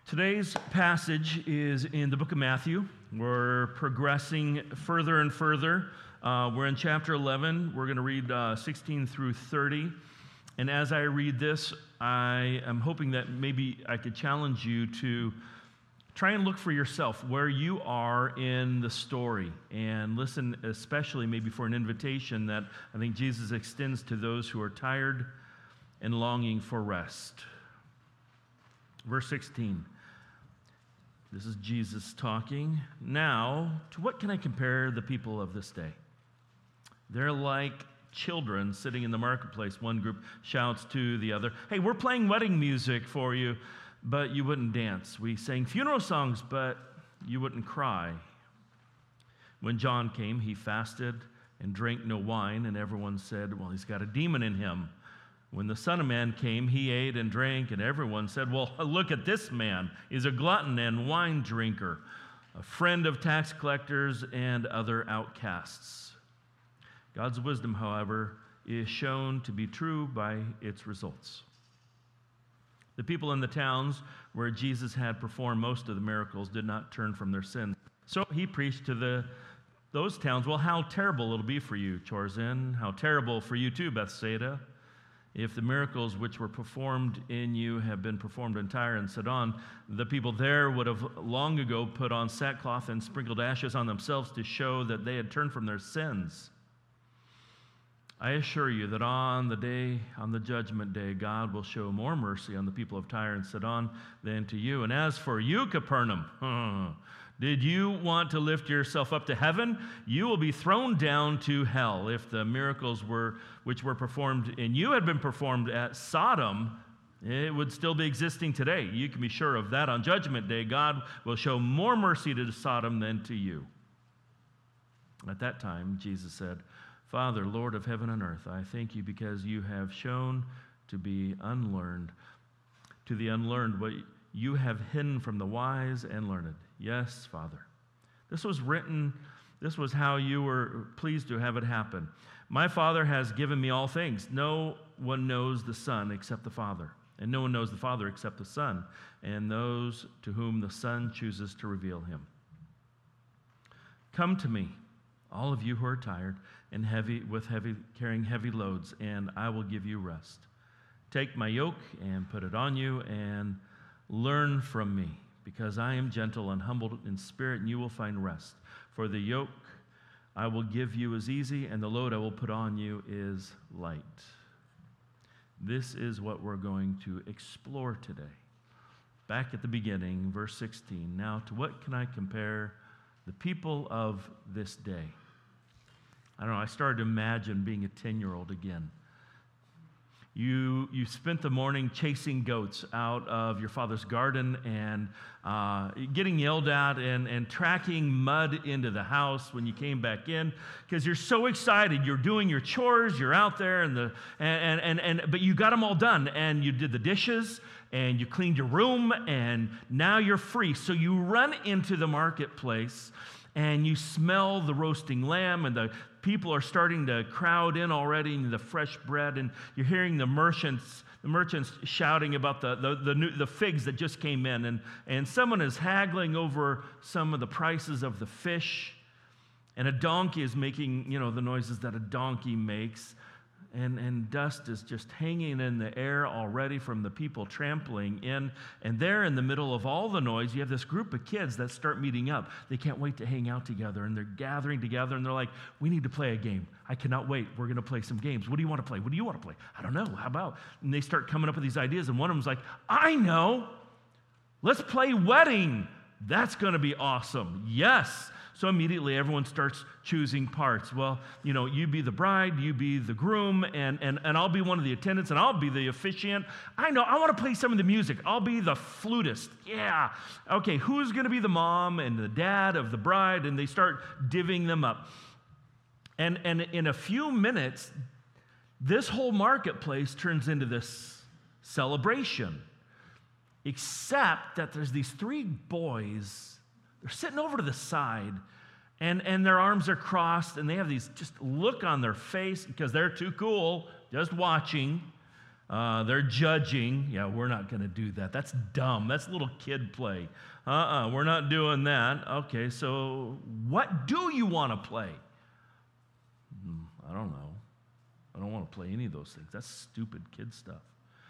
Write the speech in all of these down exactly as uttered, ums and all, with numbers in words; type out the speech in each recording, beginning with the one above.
Today's passage is in the book of Matthew. We're progressing further and further. Uh, we're in chapter eleven. We're going to read uh, sixteen through thirty. And as I read this, I am hoping that maybe I could challenge you to try and look for yourself where you are in the story, and listen especially maybe for an invitation that I think Jesus extends to those who are tired and longing for rest. Verse sixteen. This is Jesus talking. Now, to what can I compare the people of this day? They're like children sitting in the marketplace. One group shouts to the other, "Hey, we're playing wedding music for you, but you wouldn't dance. We sang funeral songs, but you wouldn't cry." When John came, he fasted and drank no wine, and everyone said, "Well, he's got a demon in him." When the Son of Man came, he ate and drank, and everyone said, "Well, look at this man. He's a glutton and wine drinker, a friend of tax collectors and other outcasts." God's wisdom, however, is shown to be true by its results. The people in the towns where Jesus had performed most of the miracles did not turn from their sins. So he preached to the those towns, "Well, how terrible it'll be for you, Chorazin. How terrible for you too, Bethsaida. If the miracles which were performed in you have been performed in Tyre and Sidon, the people there would have long ago put on sackcloth and sprinkled ashes on themselves to show that they had turned from their sins. I assure you that on the day, on the judgment day, God will show more mercy on the people of Tyre and Sidon than to you. And as for you, Capernaum, did you want to lift yourself up to heaven? You will be thrown down to hell. If the miracles were which were performed in you had been performed at Sodom, it would still be existing today. You can be sure of that. On Judgment Day, God will show more mercy to Sodom than to you." At that time, Jesus said, "Father, Lord of heaven and earth, I thank you because you have shown to be unlearned, to the unlearned what you have hidden from the wise and learned. Yes, Father. This was written, this was how you were pleased to have it happen. My Father has given me all things. No one knows the Son except the Father, and no one knows the Father except the Son, and those to whom the Son chooses to reveal him. Come to me, all of you who are tired and heavy with heavy carrying heavy loads, and I will give you rest. Take my yoke and put it on you, and learn from me, because I am gentle and humble in spirit, and you will find rest. For the yoke I will give you is easy, and the load I will put on you is light." This is what we're going to explore today. Back at the beginning, verse sixteen. Now, to what can I compare the people of this day? I don't know, I started to imagine being a ten-year-old again. You, you spent the morning chasing goats out of your father's garden and uh, getting yelled at and, and tracking mud into the house when you came back in because you're so excited. You're doing your chores, you're out there, and the and, and, and, and but you got them all done, and you did the dishes, and you cleaned your room, and now you're free. So you run into the marketplace, and you smell the roasting lamb, and the people are starting to crowd in already, and the fresh bread, and you're hearing the merchants, the merchants shouting about the the the, new, the figs that just came in, and and someone is haggling over some of the prices of the fish, and a donkey is making, you know, the noises that a donkey makes. And, and dust is just hanging in the air already from the people trampling in. And there in the middle of all the noise, you have this group of kids that start meeting up. They can't wait to hang out together, and they're gathering together, and they're like, "We need to play a game. I cannot wait. We're going to play some games. What do you want to play? What do you want to play? I don't know. How about?" And they start coming up with these ideas, and one of them's like, "I know. Let's play wedding. That's going to be awesome. Yes." So immediately everyone starts choosing parts. Well, you know, you be the bride, you be the groom, and, and, and I'll be one of the attendants, and I'll be the officiant. I know, I want to play some of the music. I'll be the flutist. Yeah. Okay, who's going to be the mom and the dad of the bride? And they start divvying them up. And, and in a few minutes, this whole marketplace turns into this celebration, except that there's these three boys. They're sitting over to the side, and, and their arms are crossed, and they have these just look on their face because they're too cool, just watching. Uh, they're judging. Yeah, we're not going to do that. That's dumb. That's little kid play. Uh-uh, we're not doing that. Okay, so what do you want to play? Hmm, I don't know. I don't want to play any of those things. That's stupid kid stuff.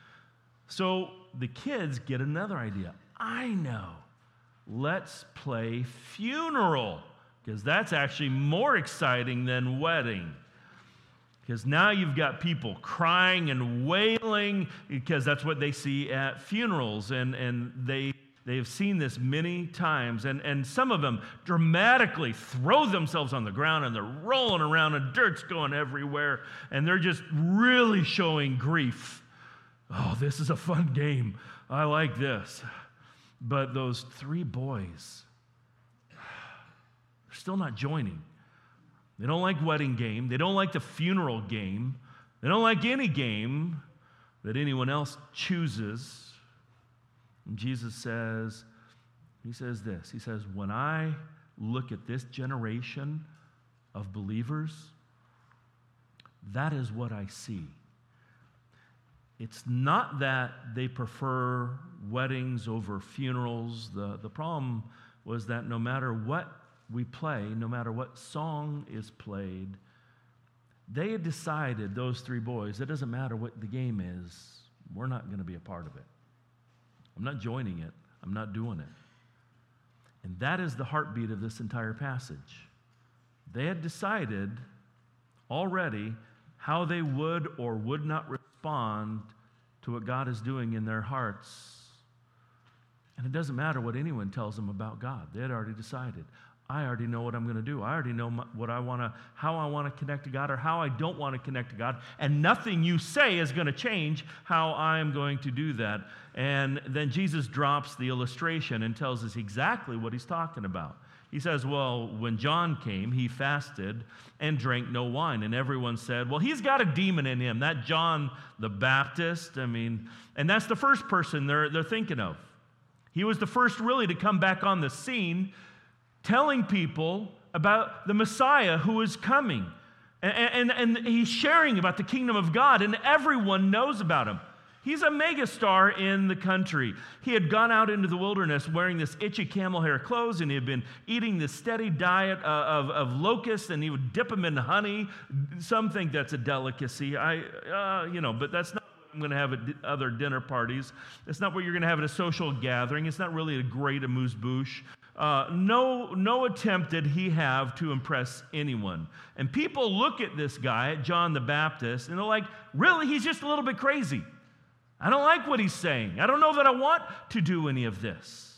So the kids get another idea. I know. Let's play funeral, because that's actually more exciting than wedding. Because now you've got people crying and wailing, because that's what they see at funerals. And, and they, they've seen this many times. And, and some of them dramatically throw themselves on the ground, and they're rolling around, and dirt's going everywhere. And they're just really showing grief. Oh, this is a fun game. I like this. But those three boys, they're still not joining. They don't like wedding game. They don't like the funeral game. They don't like any game that anyone else chooses. And Jesus says, he says this. He says, when I look at this generation of believers, that is what I see. It's not that they prefer weddings over funerals. The, the problem was that no matter what we play, no matter what song is played, they had decided, those three boys, it doesn't matter what the game is, we're not going to be a part of it. I'm not joining it. I'm not doing it. And that is the heartbeat of this entire passage. They had decided already how they would or would not respond to what God is doing in their hearts. And it doesn't matter what anyone tells them about God. They had already decided. I already know what I'm going to do. I already know what I want to, how I want to connect to God, or how I don't want to connect to God. And nothing you say is going to change how I'm going to do that. And then Jesus drops the illustration and tells us exactly what he's talking about. He says, well, when John came, he fasted and drank no wine. And everyone said, well, he's got a demon in him. That John the Baptist, I mean, and that's the first person they're, they're thinking of. He was the first really to come back on the scene, telling people about the Messiah who is coming. And, and, and he's sharing about the kingdom of God, and everyone knows about him. He's a megastar in the country. He had gone out into the wilderness wearing this itchy camel hair clothes, and he had been eating this steady diet of, of locusts, and he would dip them in honey. Some think that's a delicacy. I, uh, you know, but that's not what I'm going to have at other dinner parties. It's not what you're going to have at a social gathering. It's not really a great amuse-bouche. Uh, no, no attempt did he have to impress anyone. And people look at this guy, John the Baptist, and they're like, really? He's just a little bit crazy. I don't like what he's saying. I don't know that I want to do any of this.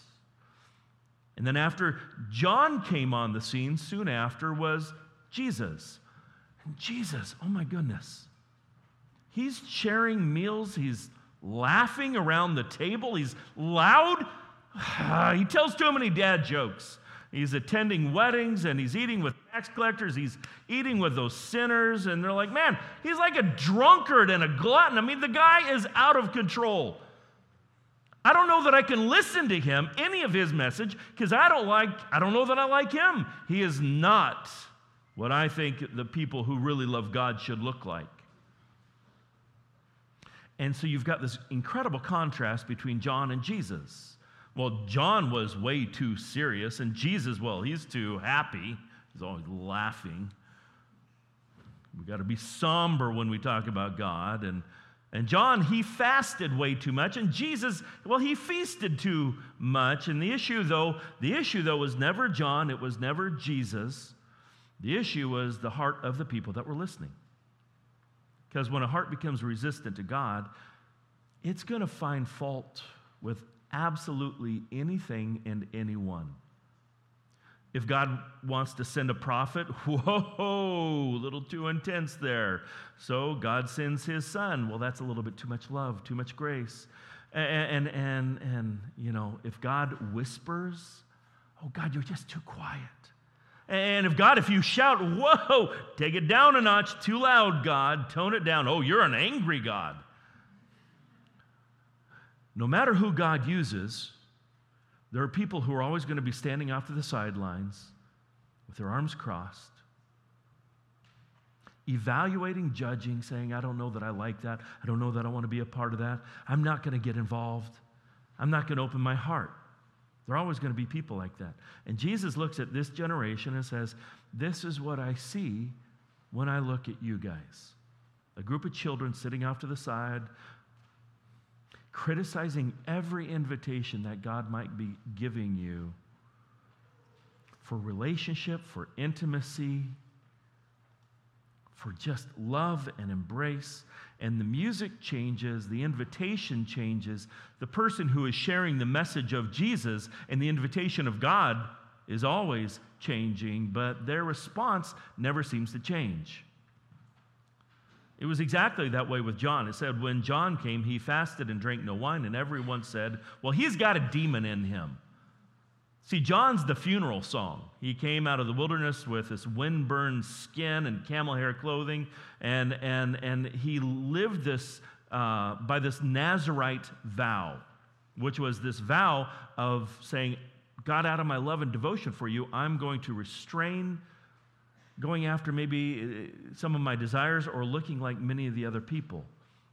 And then after John came on the scene, soon after was Jesus. And Jesus, oh my goodness. He's sharing meals. He's laughing around the table. He's loud. He tells too many dad jokes. He's attending weddings, and he's eating with tax collectors. He's eating with those sinners, and they're like, man, he's like a drunkard and a glutton. I mean, the guy is out of control. I don't know that I can listen to him, any of his message, because I don't like, I don't know that I like him. He is not what I think the people who really love God should look like. And so you've got this incredible contrast between John and Jesus. Well, John was way too serious, and Jesus, well, he's too happy. He's always laughing. We've got to be somber when we talk about God. And, and John, he fasted way too much, and Jesus, well, he feasted too much. And the issue, though, the issue, though, was never John. It was never Jesus. The issue was the heart of the people that were listening. Because when a heart becomes resistant to God, it's going to find fault with absolutely anything and anyone. If God wants to send a prophet, whoa, a little too intense there. So God sends his son. Well, that's a little bit too much love, too much grace. And, and, and, and you know, if God whispers, oh, God, you're just too quiet. And if God, if you shout, whoa, take it down a notch, too loud, God, tone it down. Oh, you're an angry God. No matter who God uses, there are people who are always going to be standing off to the sidelines with their arms crossed, evaluating, judging, saying, I don't know that I like that. I don't know that I want to be a part of that. I'm not going to get involved. I'm not going to open my heart. There are always going to be people like that. And Jesus looks at this generation and says, this is what I see when I look at you guys. A group of children sitting off to the side, criticizing every invitation that God might be giving you for relationship, for intimacy, for just love and embrace. And the music changes, the invitation changes. The person who is sharing the message of Jesus and the invitation of God is always changing, but their response never seems to change. It was exactly that way with John. It said when John came, he fasted and drank no wine, and everyone said, well, he's got a demon in him. See, John's the funeral song. He came out of the wilderness with this wind-burned skin and camel hair clothing, and, and, and he lived this uh, by this Nazirite vow, which was this vow of saying, God, out of my love and devotion for you, I'm going to restrain going after maybe some of my desires or looking like many of the other people.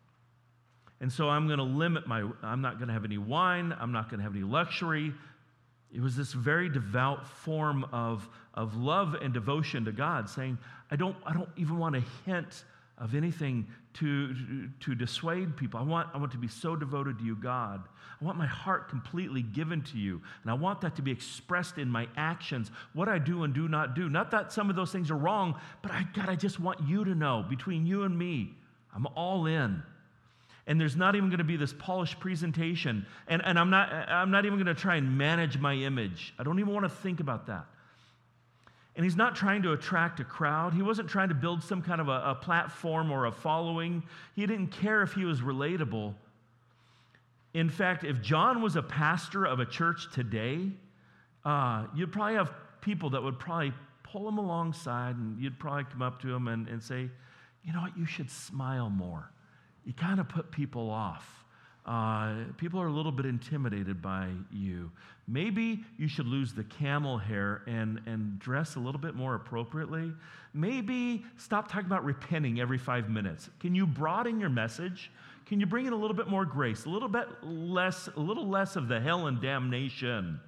And so I'm going to limit my, I'm not going to have any wine, I'm not going to have any luxury. It was this very devout form of, of love and devotion to God, saying, I don't, I don't even want a hint of anything to, to, to dissuade people. I want, I want to be so devoted to you, God. I want my heart completely given to you, and I want that to be expressed in my actions, what I do and do not do. Not that some of those things are wrong, but I, God, I just want you to know, between you and me, I'm all in. And there's not even going to be this polished presentation. And, and I'm not, I'm not even going to try and manage my image. I don't even want to think about that. And he's not trying to attract a crowd. He wasn't trying to build some kind of a, a platform or a following. He didn't care if he was relatable. In fact, if John was a pastor of a church today, uh, you'd probably have people that would probably pull him alongside, and you'd probably come up to him and, and say, you know what, you should smile more. You kind of put people off. Uh, people are a little bit intimidated by you. Maybe you should lose the camel hair and, and dress a little bit more appropriately. Maybe stop talking about repenting every five minutes. Can you broaden your message? Can you bring in a little bit more grace, a little bit less, a little less of the hell and damnation?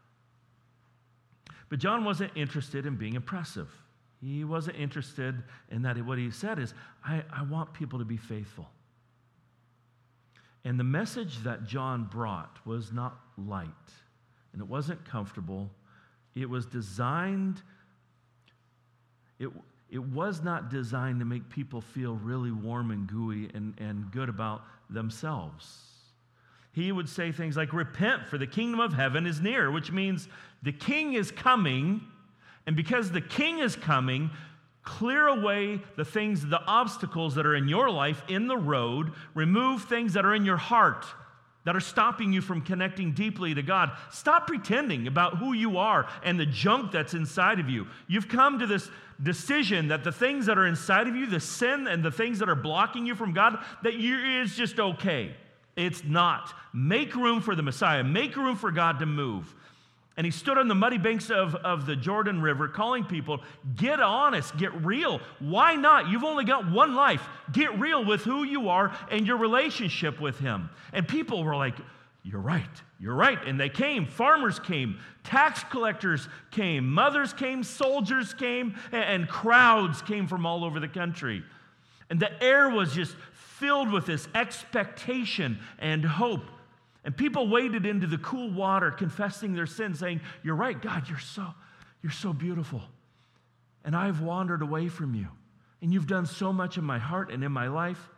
But John wasn't interested in being impressive. He wasn't interested in that. What he said is, I, I want people to be faithful. And the message that John brought was not light, and it wasn't comfortable. It was designed, it, it was not designed to make people feel really warm and gooey and, and good about themselves. He would say things like, repent, for the kingdom of heaven is near, which means the king is coming, and because the king is coming, clear away the things, the obstacles that are in your life, in the road. Remove things that are in your heart that are stopping you from connecting deeply to God. Stop pretending about who you are and the junk that's inside of you. You've come to this decision that the things that are inside of you, the sin and the things that are blocking you from God, that you, is just okay. It's not. Make room for the Messiah. Make room for God to move. And he stood on the muddy banks of, of the Jordan River calling people, get honest, get real. Why not? You've only got one life. Get real with who you are and your relationship with him. And people were like, you're right, you're right. And they came. Farmers came. Tax collectors came. Mothers came. Soldiers came. And, and crowds came from all over the country. And the air was just filled with this expectation and hope. And people waded into the cool water, confessing their sins, saying, you're right, God, you're so, you're so beautiful. And I've wandered away from you. And you've done so much in my heart and in my life.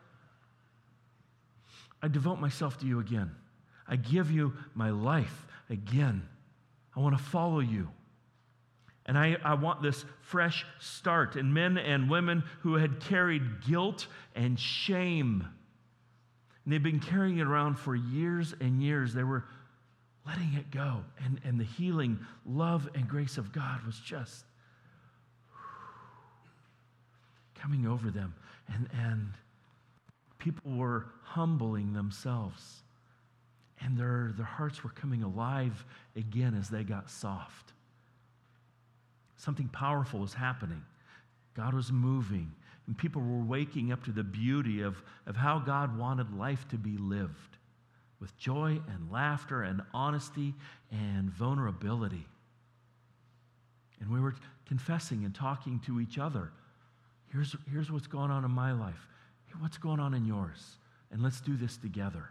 I devote myself to you again. I give you my life again. I want to follow you. And I, I want this fresh start. And men and women who had carried guilt and shame, and they've been carrying it around for years and years. They were letting it go. And, and the healing, love, and grace of God was just coming over them. And, and people were humbling themselves. And their, their hearts were coming alive again as they got soft. Something powerful was happening. God was moving. And people were waking up to the beauty of, of how God wanted life to be lived, with joy and laughter and honesty and vulnerability. And we were confessing and talking to each other. Here's, here's what's going on in my life. What's going on in yours? And let's do this together.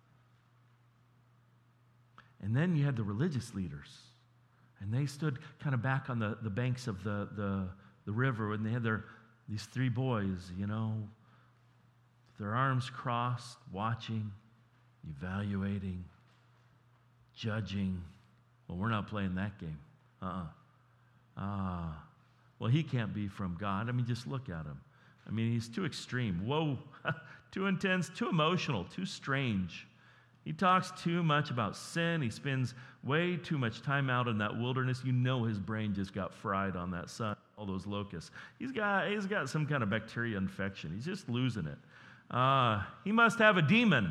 And then you had the religious leaders. And they stood kind of back on the, the banks of the, the, the river, and they had their these three boys, you know, their arms crossed, watching, evaluating, judging. Well, we're not playing that game. Uh-uh. Ah, uh, well, he can't be from God. I mean, just look at him. I mean, he's too extreme. Whoa, too intense, too emotional, too strange. He talks too much about sin. He spends way too much time out in that wilderness. You know his brain just got fried on that sun, all those locusts. He's got, he's got some kind of bacteria infection. He's just losing it. Uh, he must have a demon.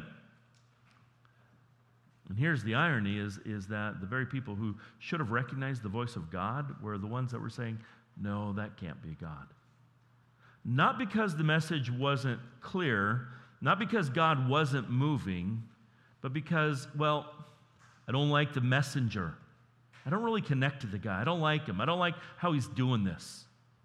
And here's the irony is, is that the very people who should have recognized the voice of God were the ones that were saying, no, that can't be God. Not because the message wasn't clear, not because God wasn't moving, but because, well, I don't like the messenger. I don't really connect to the guy. I don't like him. I don't like how he's doing this.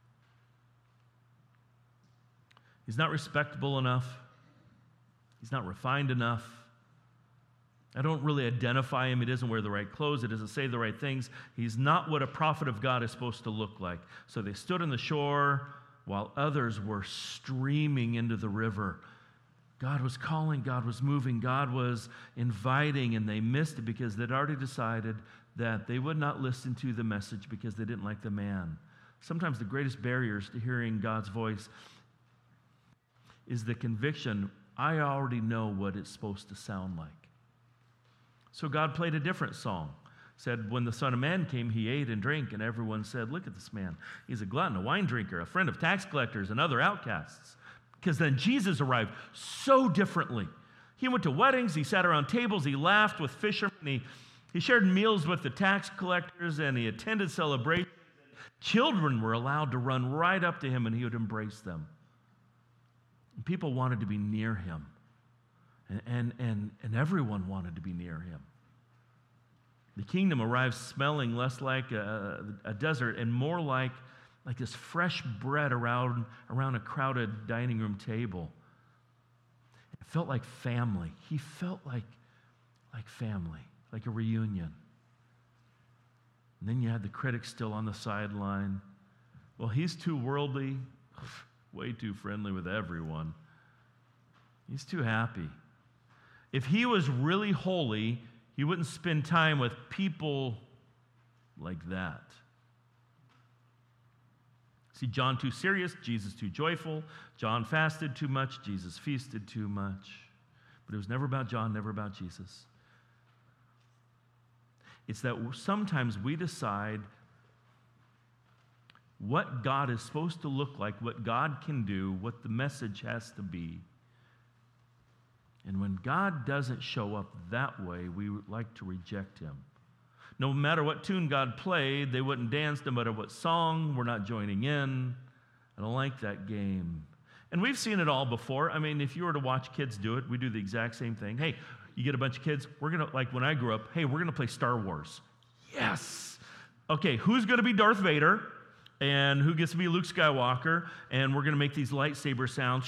He's not respectable enough. He's not refined enough. I don't really identify him. He doesn't wear the right clothes. He doesn't say the right things. He's not what a prophet of God is supposed to look like. So they stood on the shore while others were streaming into the river. God was calling, God was moving, God was inviting, and they missed it because they'd already decided that they would not listen to the message because they didn't like the man. Sometimes the greatest barriers to hearing God's voice is the conviction, I already know what it's supposed to sound like. So God played a different song. Said, when the Son of Man came, he ate and drank, and everyone said, look at this man. He's a glutton, a wine drinker, a friend of tax collectors and other outcasts. Because then Jesus arrived so differently. He went to weddings, he sat around tables, he laughed with fishermen, he, he shared meals with the tax collectors, and he attended celebrations. Children were allowed to run right up to him, and he would embrace them. And people wanted to be near him. And, and, and, and everyone wanted to be near him. The kingdom arrived smelling less like a, a desert and more like, like this fresh bread around, around a crowded dining room table. It felt like family. He felt like, like family, like a reunion. And then you had the critics still on the sideline. Well, he's too worldly, way too friendly with everyone. He's too happy. If he was really holy, he wouldn't spend time with people like that. See, John too serious, Jesus too joyful. John fasted too much, Jesus feasted too much. But it was never about John, never about Jesus. It's that sometimes we decide what God is supposed to look like, what God can do, what the message has to be. And when God doesn't show up that way, we would like to reject him. No matter what tune God played, they wouldn't dance. No matter what song, we're not joining in. I don't like that game. And we've seen it all before. I mean, if you were to watch kids do it, we do the exact same thing. Hey, you get a bunch of kids, we're going to, like when I grew up, hey, we're going to play Star Wars. Yes. Okay, who's going to be Darth Vader? And who gets to be Luke Skywalker? And we're going to make these lightsaber sounds.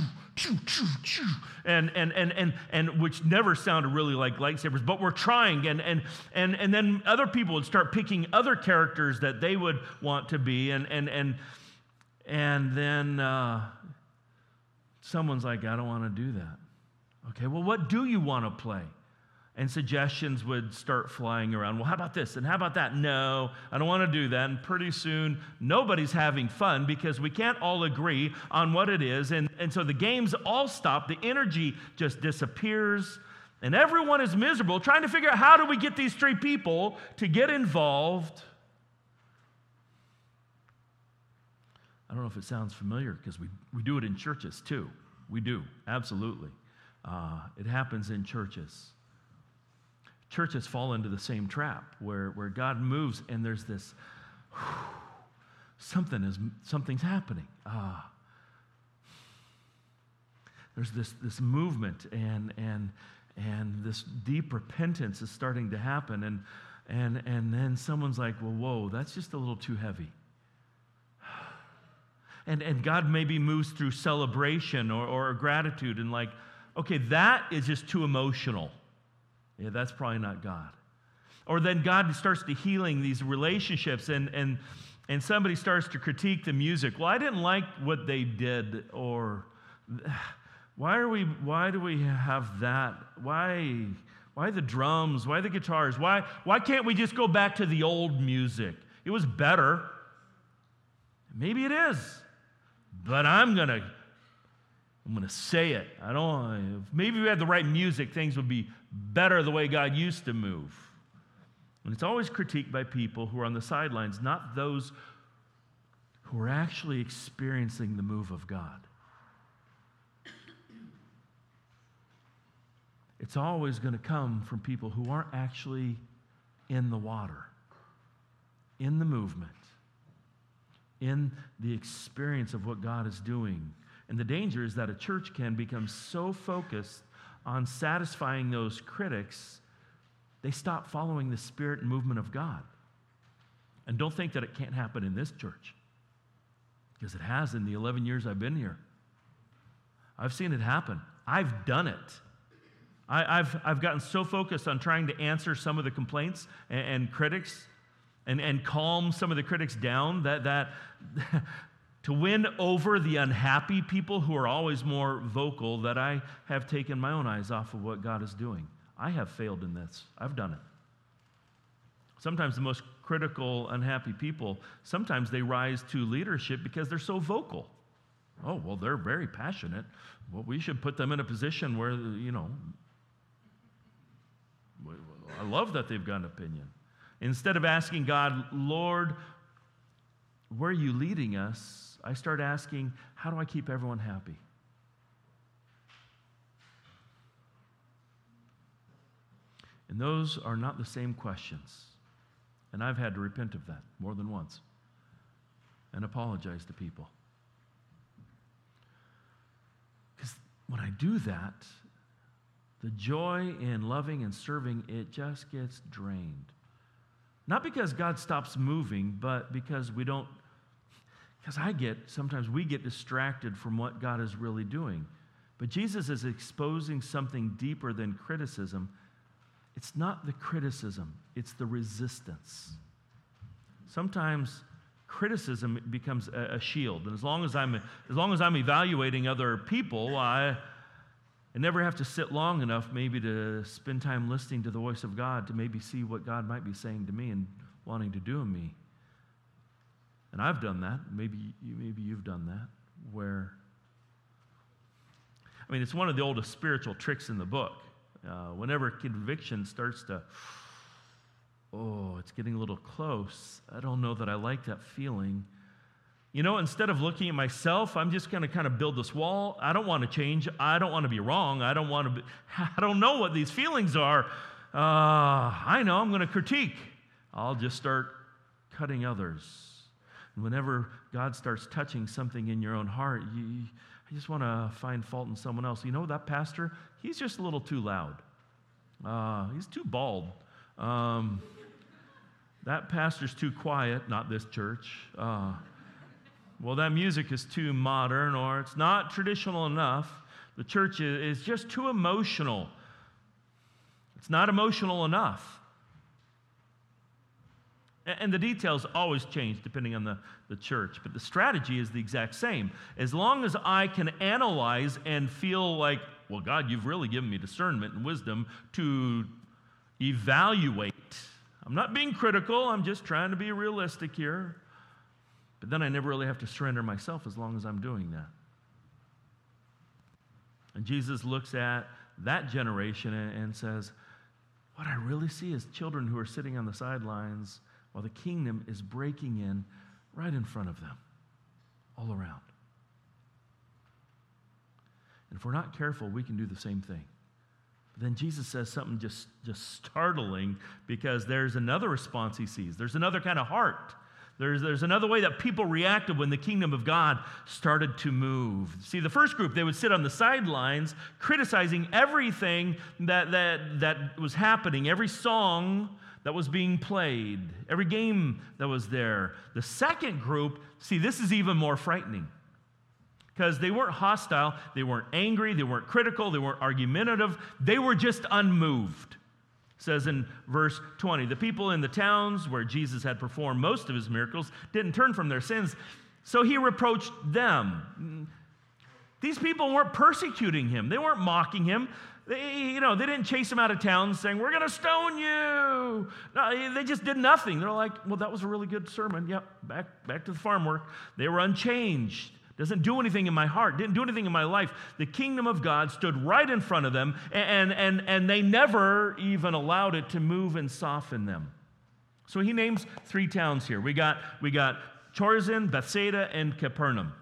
And, and, and, and, and which never sounded really like lightsabers, but we're trying. And, and, and, and then other people would start picking other characters that they would want to be. And, and, and, and then uh, someone's like, I don't want to do that. Okay, well, what do you want to play? And suggestions would start flying around. Well, how about this? And how about that? No, I don't want to do that. And pretty soon, nobody's having fun because we can't all agree on what it is. And, and so the games all stop. The energy just disappears. And everyone is miserable trying to figure out how do we get these three people to get involved. I don't know if it sounds familiar because we, we do it in churches too. We do, absolutely. Uh, it happens in churches. Churches fall into the same trap where, where God moves and there's this, whew, something is, something's happening. Ah, there's this, this movement, and, and, and this deep repentance is starting to happen. And, and, and then someone's like, well, whoa, that's just a little too heavy. And, and God maybe moves through celebration or, or gratitude and like, okay, that is just too emotional. Yeah, that's probably not God. Or then God starts to healing these relationships, and, and, and somebody starts to critique the music. Well, I didn't like what they did, or why are we, why do we have that? Why, why the drums? Why the guitars? Why, why can't we just go back to the old music? It was better. Maybe it is. But I'm gonna, I'm gonna say it. I don't. If maybe we had the right music, things would be better the way God used to move. And it's always critiqued by people who are on the sidelines, not those who are actually experiencing the move of God. It's always going to come from people who aren't actually in the water, in the movement, in the experience of what God is doing. And the danger is that a church can become so focused on satisfying those critics, they stop following the spirit and movement of God. And don't think that it can't happen in this church, because it has in the eleven years I've been here. I've seen it happen. I've done it. I, I've, I've gotten so focused on trying to answer some of the complaints and, and critics and, and calm some of the critics down that, that to win over the unhappy people who are always more vocal, that I have taken my own eyes off of what God is doing. I have failed in this. I've done it. Sometimes the most critical, unhappy people, sometimes they rise to leadership because they're so vocal. Oh, well, they're very passionate. Well, we should put them in a position where, you know, I love that they've got an opinion. Instead of asking God, Lord, where are you leading us? I start asking, how do I keep everyone happy? And those are not the same questions. And I've had to repent of that more than once and apologize to people. Because when I do that, the joy in loving and serving, it just gets drained. Not because God stops moving, but because we don't, because I get, sometimes we get distracted from what God is really doing. But Jesus is exposing something deeper than criticism. It's not the criticism, it's the resistance. Sometimes criticism becomes a, a shield, and as long as I'm as long as I'm evaluating other people, I, I never have to sit long enough maybe to spend time listening to the voice of God to maybe see what God might be saying to me and wanting to do in me. And I've done that. Maybe you, maybe you've done that. Where, I mean, it's one of the oldest spiritual tricks in the book. Uh, whenever conviction starts to, oh, it's getting a little close, I don't know that I like that feeling. You know, instead of looking at myself, I'm just going to kind of build this wall. I don't want to change. I don't want to be wrong. I don't want to be, I don't know what these feelings are. Uh, I know I'm going to critique. I'll just start cutting others. And whenever God starts touching something in your own heart, you, I just want to find fault in someone else. You know, that pastor, he's just a little too loud. Uh, he's too bald. Um, that pastor's too quiet, not this church. Uh, well, that music is too modern, or it's not traditional enough. The church is, is just too emotional. It's not emotional enough. And the details always change depending on the, the church, but the strategy is the exact same. As long as I can analyze and feel like, well, God, you've really given me discernment and wisdom to evaluate. I'm not being critical, I'm just trying to be realistic here. But then I never really have to surrender myself as long as I'm doing that. And Jesus looks at that generation and says, what I really see is children who are sitting on the sidelines while the kingdom is breaking in right in front of them, all around. And if we're not careful, we can do the same thing. But then Jesus says something just, just startling, because there's another response he sees. There's another kind of heart. There's, there's another way that people reacted when the kingdom of God started to move. See, the first group, they would sit on the sidelines criticizing everything that, that, that was happening, every song that was being played, every game that was there. The second group, see, this is even more frightening because they weren't hostile, they weren't angry, they weren't critical, they weren't argumentative, they were just unmoved. It says in verse twenty, the people in the towns where Jesus had performed most of his miracles didn't turn from their sins, so he reproached them. These people weren't persecuting him. They weren't mocking him. They, you know, they didn't chase him out of town saying, we're going to stone you. No, they just did nothing. They're like, well, that was a really good sermon. Yep, back, back to the farm work. They were unchanged. Doesn't do anything in my heart, didn't do anything in my life. The kingdom of God stood right in front of them, and, and, and they never even allowed it to move and soften them. So he names three towns here. We got, we got Chorazin, Bethsaida, and Capernaum.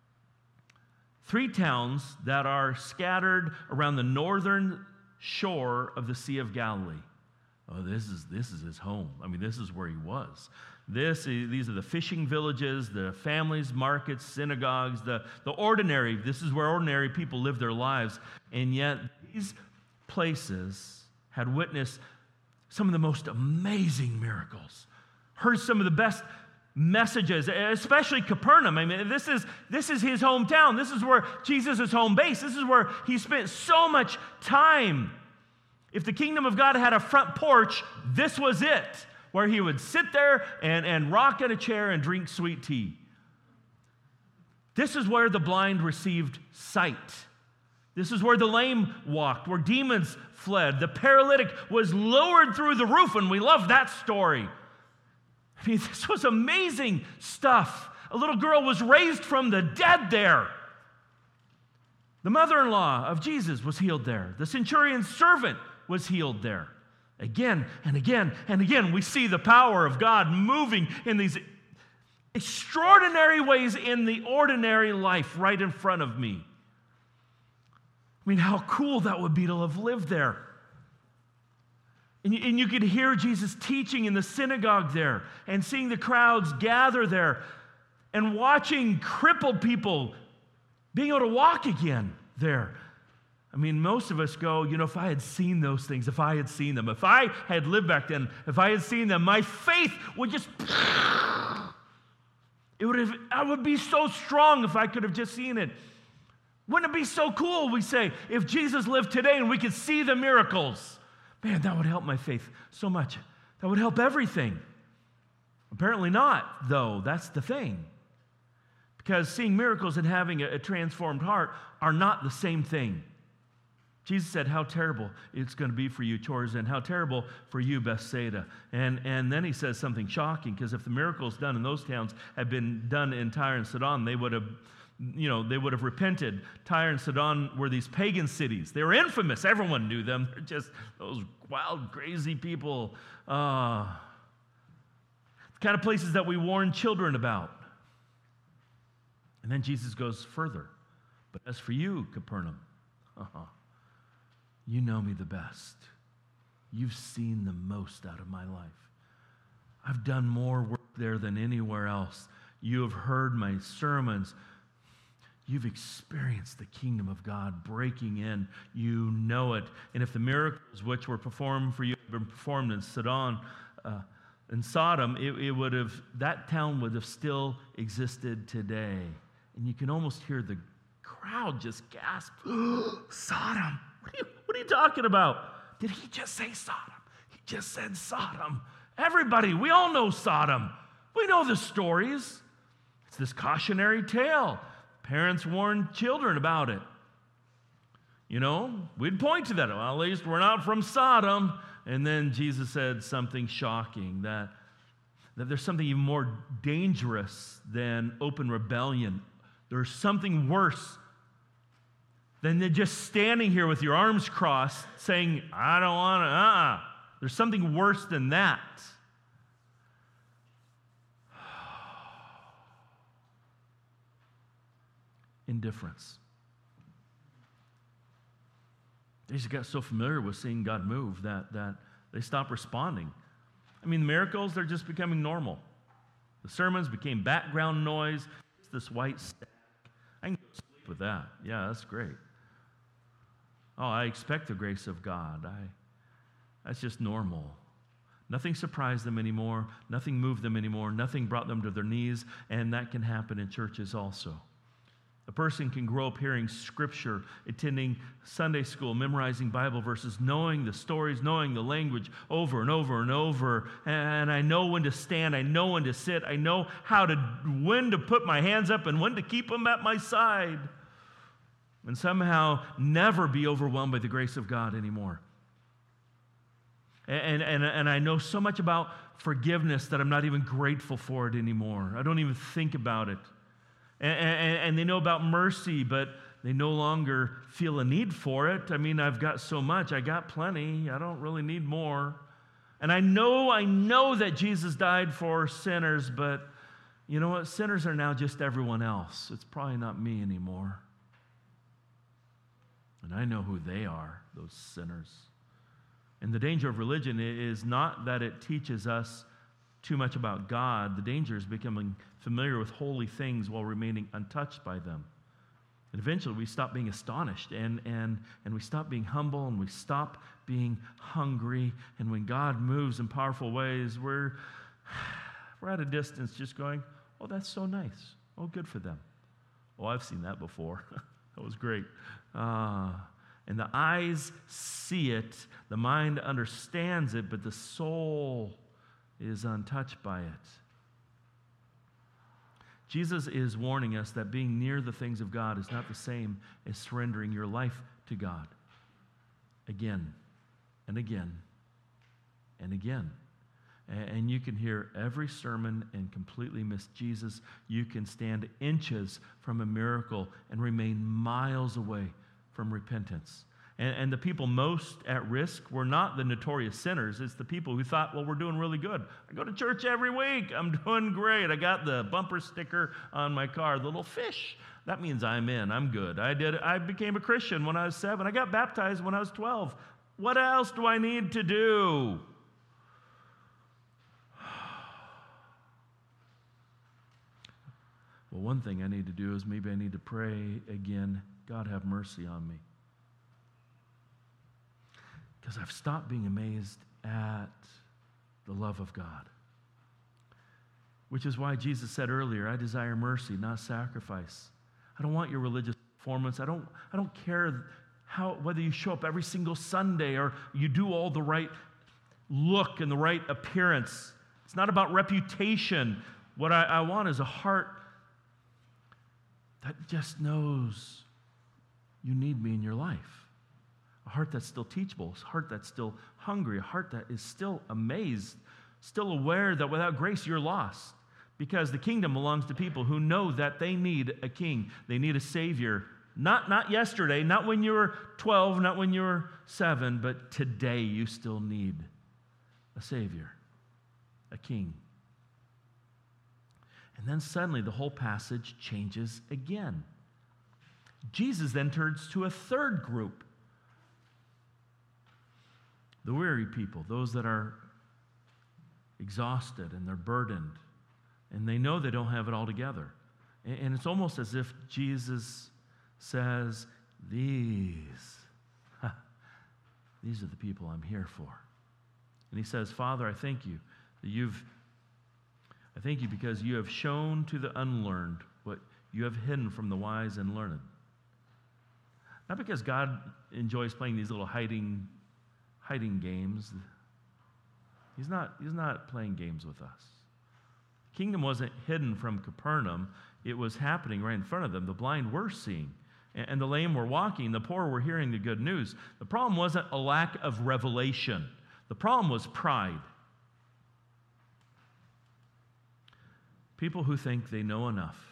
Three towns that are scattered around the northern shore of the Sea of Galilee. Oh, this is, this is his home. I mean, this is where he was. This, these are the fishing villages, the families, markets, synagogues, the, the ordinary. This is where ordinary people live their lives. And yet, these places had witnessed some of the most amazing miracles, heard some of the best messages, especially Capernaum. I mean, this is, this is his hometown. This is where Jesus is home base. This is where he spent so much time. If the kingdom of God had a front porch, this was it, where he would sit there and, and rock in a chair and drink sweet tea. This is where the blind received sight. This is where the lame walked, where demons fled. The paralytic was lowered through the roof, and we love that story. I mean, this was amazing stuff. A little girl was raised from the dead there. The mother-in-law of Jesus was healed there. The centurion's servant was healed there. Again and again and again, we see the power of God moving in these extraordinary ways in the ordinary life right in front of me. I mean, how cool that would be to have lived there. And you, and you could hear Jesus teaching in the synagogue there and seeing the crowds gather there and watching crippled people being able to walk again there. I mean, most of us go, you know, if I had seen those things, if I had seen them, if I had lived back then, if I had seen them, my faith would just, it would have, I would be so strong if I could have just seen it. Wouldn't it be so cool, we say, if Jesus lived today and we could see the miracles? Man, that would help my faith so much. That would help everything. Apparently not, though. That's the thing. Because seeing miracles and having a, a transformed heart are not the same thing. Jesus said, how terrible it's going to be for you, Chorazin. How terrible for you, Bethsaida. And, and then he says something shocking, because if the miracles done in those towns had been done in Tyre and Sidon, they would have, you know, they would have repented. Tyre and Sidon were these pagan cities. They were infamous. Everyone knew them. They're just those wild, crazy people. Uh, the kind of places that we warn children about. And then Jesus goes further. But as for you, Capernaum, uh-huh, you know me the best. You've seen the most out of my life. I've done more work there than anywhere else. You have heard my sermons. You've experienced the kingdom of God breaking in. You know it. And if the miracles which were performed for you had been performed in Sidon, uh, in Sodom, it, it would have, that town would have still existed today. And you can almost hear the crowd just gasp, Sodom. What are, you, what are you talking about? Did he just say Sodom? He just said Sodom. Everybody, we all know Sodom. We know the stories. It's this cautionary tale. Parents warn children about it. You know, we'd point to that. Well, at least we're not from Sodom. And then Jesus said something shocking, that, that there's something even more dangerous than open rebellion. There's something worse than just standing here with your arms crossed saying, I don't want to, uh-uh. There's something worse than that. Indifference. They just got so familiar with seeing God move that, that they stopped responding. I mean, the miracles, they're just becoming normal. The sermons became background noise. It's this white stack. I can go to sleep with that. Yeah, that's great. Oh, I expect the grace of God. I, that's just normal. Nothing surprised them anymore. Nothing moved them anymore. Nothing brought them to their knees. And that can happen in churches also. A person can grow up hearing Scripture, attending Sunday school, memorizing Bible verses, knowing the stories, knowing the language over and over and over. And I know when to stand. I know when to sit. I know how to, when to put my hands up and when to keep them at my side. And somehow never be overwhelmed by the grace of God anymore. And, and, and I know so much about forgiveness that I'm not even grateful for it anymore. I don't even think about it. And, and, and they know about mercy, but they no longer feel a need for it. I mean, I've got so much. I got plenty. I don't really need more. And I know, I know that Jesus died for sinners, but you know what? Sinners are now just everyone else. It's probably not me anymore. And I know who they are, those sinners. And the danger of religion is not that it teaches us too much about God. The danger is becoming familiar with holy things while remaining untouched by them. And eventually we stop being astonished and, and, and we stop being humble and we stop being hungry. And when God moves in powerful ways, we're, we're at a distance just going, oh, that's so nice. Oh, good for them. Oh, I've seen that before. That was great. Uh, and the eyes see it, the mind understands it, but the soul is untouched by it. Jesus is warning us that being near the things of God is not the same as surrendering your life to God again and again and again. And you can hear every sermon and completely miss Jesus. You can stand inches from a miracle and remain miles away from repentance. And, and the people most at risk were not the notorious sinners. It's the people who thought, well, we're doing really good. I go to church every week. I'm doing great. I got the bumper sticker on my car, the little fish. That means I'm in. I'm good. I did. I became a Christian when I was seven. I got baptized when I was twelve. What else do I need to do? Well, one thing I need to do is maybe I need to pray again, God, have mercy on me. Because I've stopped being amazed at the love of God. Which is why Jesus said earlier, I desire mercy, not sacrifice. I don't want your religious performance. I don't, I don't care how, whether you show up every single Sunday or you do all the right look and the right appearance. It's not about reputation. What I, I want is a heart that just knows you need me in your life. A heart that's still teachable, a heart that's still hungry, a heart that is still amazed, still aware that without grace you're lost. Because the kingdom belongs to people who know that they need a king. They need a savior. Not, not yesterday, not when you were twelve, not when you were seven, but today you still need a savior, a king. And then suddenly the whole passage changes again. Jesus then turns to a third group. The weary people, those that are exhausted and they're burdened, and they know they don't have it all together. And it's almost as if Jesus says, these, these are the people I'm here for. And he says, Father, I thank you that you've, I thank you because you have shown to the unlearned what you have hidden from the wise and learned. Not because God enjoys playing these little hiding hiding games. He's not, he's not playing games with us. The kingdom wasn't hidden from Capernaum. It was happening right in front of them. The blind were seeing, and the lame were walking. The poor were hearing the good news. The problem wasn't a lack of revelation. The problem was pride. People who think they know enough.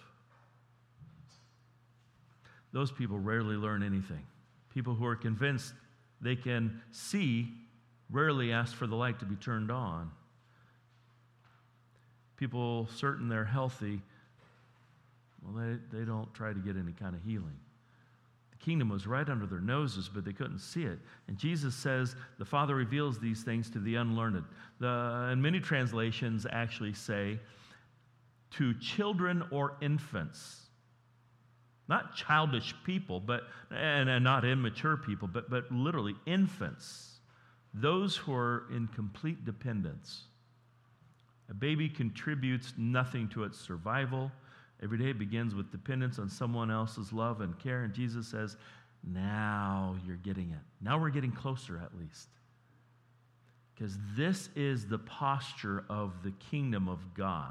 Those people rarely learn anything. People who are convinced they can see rarely ask for the light to be turned on. People certain they're healthy, well, they, they don't try to get any kind of healing. The kingdom was right under their noses, but they couldn't see it. And Jesus says the Father reveals these things to the unlearned. The, and many translations actually say to children or infants. Not childish people, but and, and not immature people, but, but literally infants. Those who are in complete dependence. A baby contributes nothing to its survival. Every day begins with dependence on someone else's love and care. And Jesus says, now you're getting it. Now we're getting closer at least. Because this is the posture of the kingdom of God.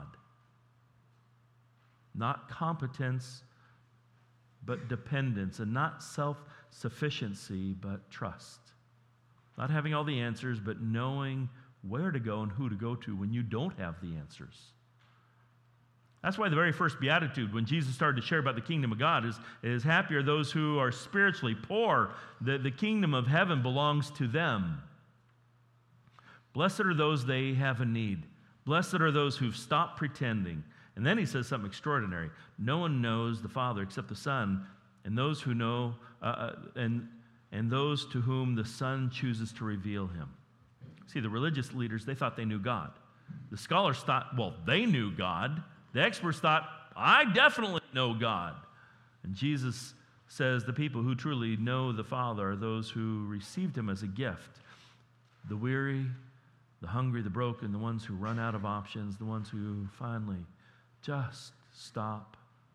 Not competence, but dependence. And not self-sufficiency, but trust. Not having all the answers, but knowing where to go and who to go to when you don't have the answers. That's why the very first beatitude, when Jesus started to share about the kingdom of God, is, is happy are those who are spiritually poor. The, the kingdom of heaven belongs to them. Blessed are those they have a need. Blessed are those who've stopped pretending. And then he says something extraordinary. No one knows the Father except the Son, and those who know, uh, and, and those to whom the Son chooses to reveal him. See, the religious leaders, they thought they knew God. The scholars thought, well, they knew God. The experts thought, I definitely know God. And Jesus says the people who truly know the Father are those who received him as a gift. The weary, the hungry, the broken, the ones who run out of options, the ones who finally just stop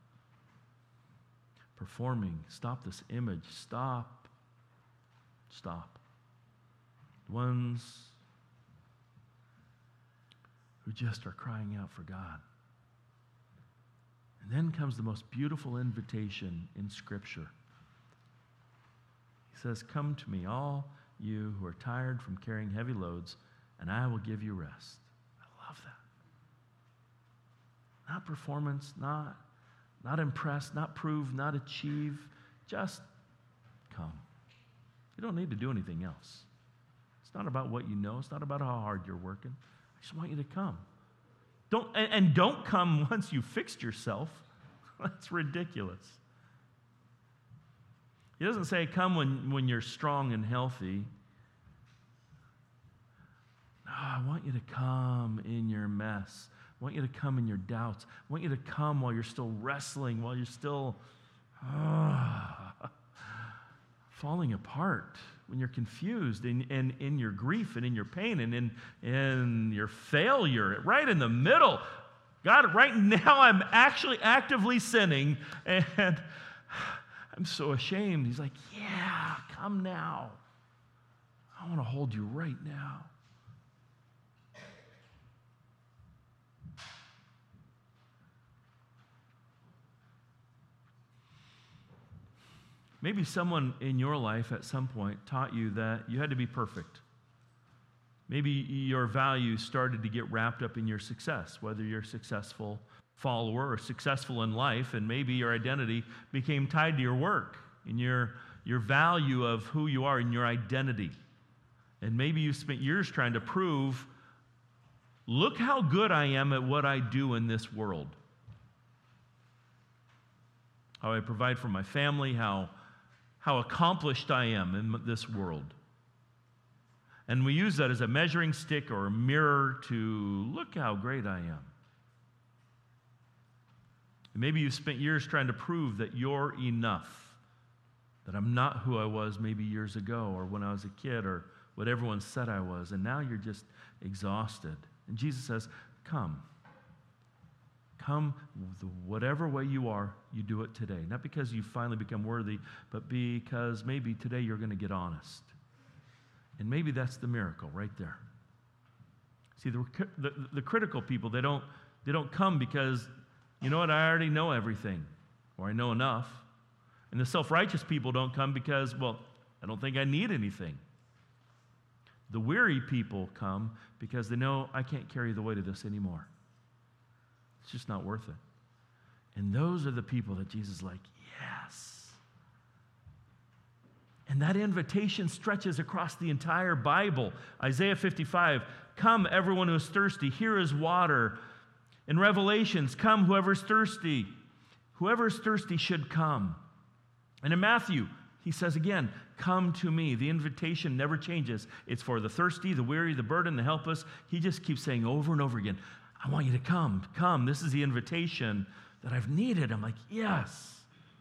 performing. Stop this image. Stop. Stop. The ones who just are crying out for God. And then comes the most beautiful invitation in Scripture. He says, come to me, all you who are tired from carrying heavy loads, and I will give you rest. I love that. Not performance, not, not impress, not prove, not achieve. Just come. You don't need to do anything else. It's not about what you know. It's not about how hard you're working. I just want you to come. Don't, and, and don't come once you've fixed yourself. That's ridiculous. He doesn't say come when, when you're strong and healthy. No, I want you to come in your mess. I want you to come in your doubts. I want you to come while you're still wrestling, while you're still uh, falling apart, when you're confused and in, in, in your grief and in your pain and in, in your failure, right in the middle. God, right now I'm actually actively sinning and I'm so ashamed. He's like, yeah, come now. I want to hold you right now. Maybe someone in your life at some point taught you that you had to be perfect. Maybe your values started to get wrapped up in your success, whether you're a successful follower or successful in life, and maybe your identity became tied to your work and your, your value of who you are and your identity. And maybe you spent years trying to prove, look how good I am at what I do in this world. How I provide for my family, how how accomplished I am in this world. And we use that as a measuring stick or a mirror to look how great I am. And maybe you've spent years trying to prove that you're enough, that I'm not who I was maybe years ago or when I was a kid or what everyone said I was, and now you're just exhausted. And Jesus says, come. Come whatever way you are, you do it today. Not because you finally become worthy, but because maybe today you're going to get honest. And maybe that's the miracle right there. See, the, the, the critical people, they don't, they don't come because, you know what, I already know everything, or I know enough. And the self-righteous people don't come because, well, I don't think I need anything. The weary people come because they know I can't carry the weight of this anymore. It's just not worth it. And those are the people that Jesus is like, yes. And that invitation stretches across the entire Bible. Isaiah fifty-five, come everyone who is thirsty, here is water. In Revelations, come whoever is thirsty. Whoever is thirsty should come. And in Matthew, he says again, come to me. The invitation never changes. It's for the thirsty, the weary, the burdened, the helpless. He just keeps saying over and over again, I want you to come, come. This is the invitation that I've needed. I'm like, yes.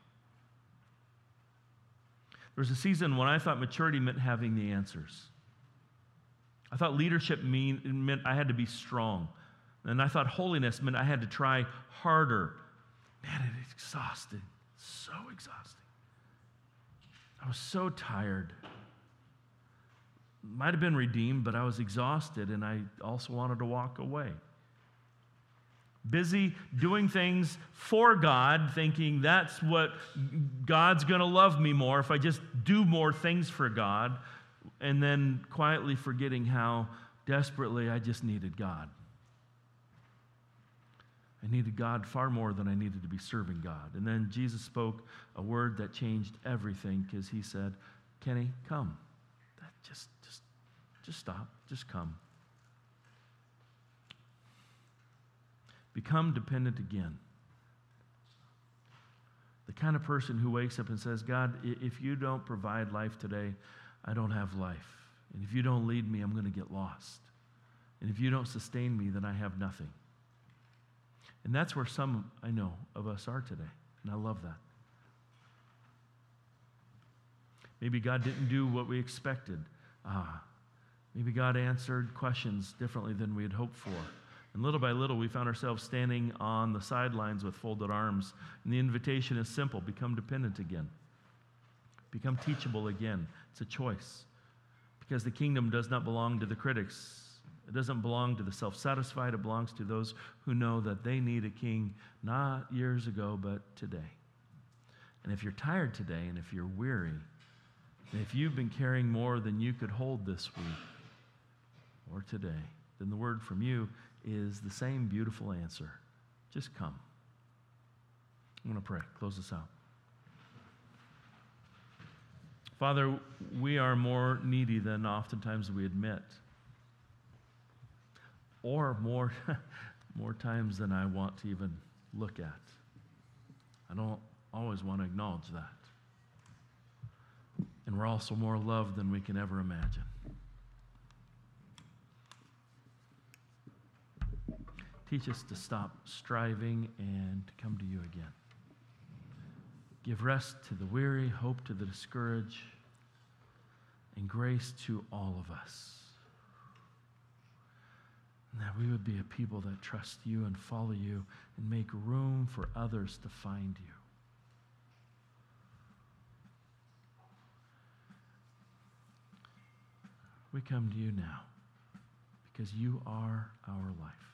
There was a season when I thought maturity meant having the answers. I thought leadership mean, meant I had to be strong. And I thought holiness meant I had to try harder. Man, it exhausted. So exhausting. I was so tired. Might have been redeemed, but I was exhausted, and I also wanted to walk away. Busy doing things for God, thinking that's what God's going to love me more if I just do more things for God, and then quietly forgetting how desperately I just needed God. I needed God far more than I needed to be serving God. And then Jesus spoke a word that changed everything, because he said, Kenny, come. That just, just, just stop. Just come. Become dependent again. The kind of person who wakes up and says, God, if you don't provide life today, I don't have life. And if you don't lead me, I'm going to get lost. And if you don't sustain me, then I have nothing. And that's where some, I know, of us are today. And I love that. Maybe God didn't do what we expected. Ah, maybe God answered questions differently than we had hoped for. And little by little, we found ourselves standing on the sidelines with folded arms. And the invitation is simple. Become dependent again. Become teachable again. It's a choice. Because the kingdom does not belong to the critics. It doesn't belong to the self-satisfied. It belongs to those who know that they need a king, not years ago, but today. And if you're tired today, and if you're weary, and if you've been carrying more than you could hold this week or today, then the word from you is the same beautiful answer. Just come. I'm going to pray. Close this out. Father, we are more needy than oftentimes we admit. Or more, more times than I want to even look at. I don't always want to acknowledge that. And we're also more loved than we can ever imagine. Teach us to stop striving and to come to you again. Give rest to the weary, hope to the discouraged, and grace to all of us. And that we would be a people that trust you and follow you and make room for others to find you. We come to you now because you are our life.